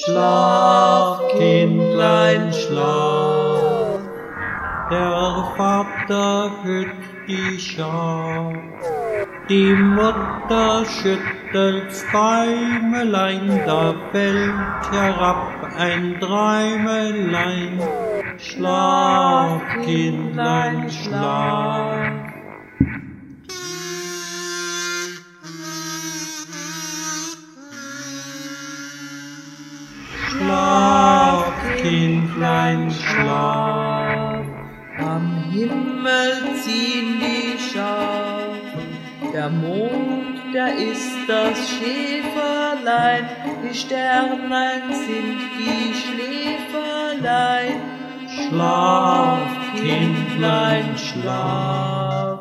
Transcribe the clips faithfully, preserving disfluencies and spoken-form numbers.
Schlaf, Kindlein, schlaf. Der Vater hüt die Schar, die Mutter schüttelt's Bäumelein, da fällt herab ein Träumelein. Schlaf, Kindlein, schlaf. Schlaf, Kindlein, schlaf. Am Himmel ziehen die Schar, der Mond, der ist das Schäferlein, die Sternlein sind die Schläferlein. Schlaf, Kindlein, schlaf.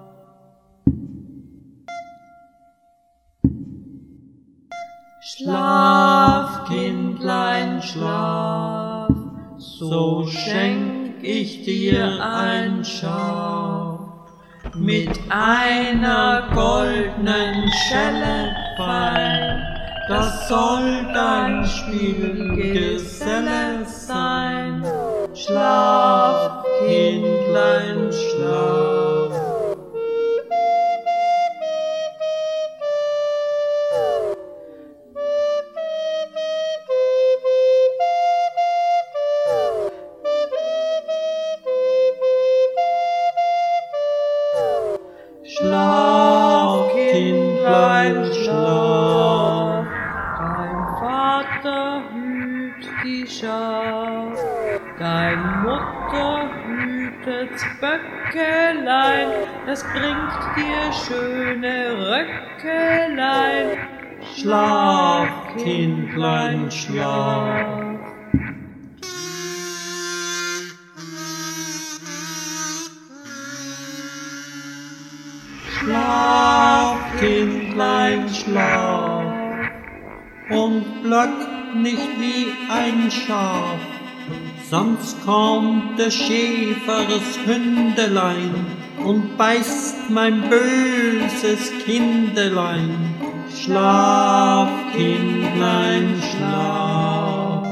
Schlaf, Kindlein, schlaf, so schenk ich dir ein Schaf mit einer goldenen Schelle fein, das soll dein Spielgeselle sein. Schlaf, Kindlein, schlaf. Schlaf, Kindlein, schlaf. Dein Vater hüt die Schar, dein Mutter hütet's Böckelein, das bringt dir schöne Röckelein. Schlaf, Kindlein, schlaf. Schlaf, Kindlein, schlaf, und blöckt nicht wie ein Schaf, sonst kommt des Schäfers Hündelein und beißt mein böses Kindelein. Schlaf, Kindlein, schlaf.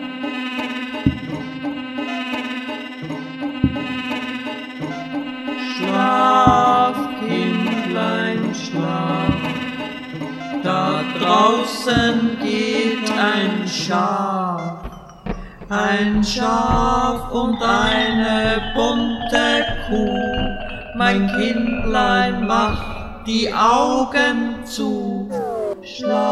Schlaf, Kindlein, schlaf. Da draußen geht ein Schaf, ein Schaf und eine bunte Kuh. Mein Kindlein, mach die Augen zu. Schlaf.